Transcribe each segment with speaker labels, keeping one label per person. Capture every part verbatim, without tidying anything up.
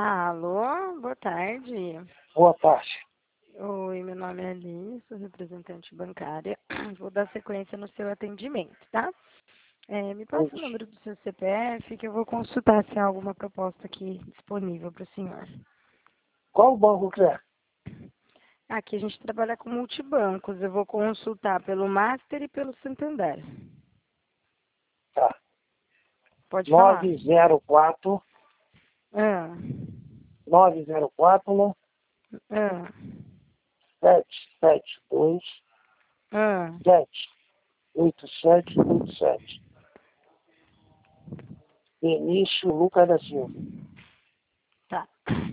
Speaker 1: Alô, boa tarde.
Speaker 2: Boa tarde.
Speaker 1: Oi, meu nome é Alice, sou representante bancária. Vou dar sequência no seu atendimento, tá? É, me passa o
Speaker 2: Hoje.
Speaker 1: número do seu C P F que eu vou consultar se há alguma proposta aqui disponível para o senhor.
Speaker 2: Qual banco que é?
Speaker 1: Aqui a gente trabalha com multibancos. Eu vou consultar pelo Master e pelo Santander.
Speaker 2: Tá.
Speaker 1: Pode falar.
Speaker 2: nove zero quatro,
Speaker 1: Ah,
Speaker 2: nove zero quatro,
Speaker 1: ah,
Speaker 2: sete sete dois,
Speaker 1: ah.
Speaker 2: sete oito sete oito sete. Benício Lucas da Silva.
Speaker 1: Tá.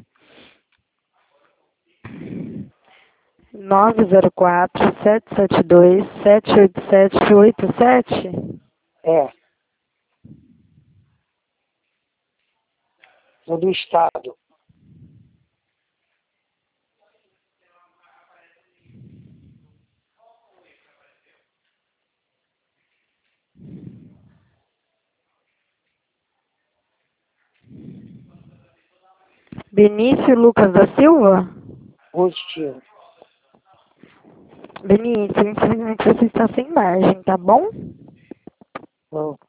Speaker 1: nove zero quatro, sete sete dois, sete oito sete oito sete.
Speaker 2: É. Sou do Estado.
Speaker 1: Benício Lucas da Silva?
Speaker 2: Positivo.
Speaker 1: Benício, infelizmente você está sem margem, tá bom?
Speaker 2: Não.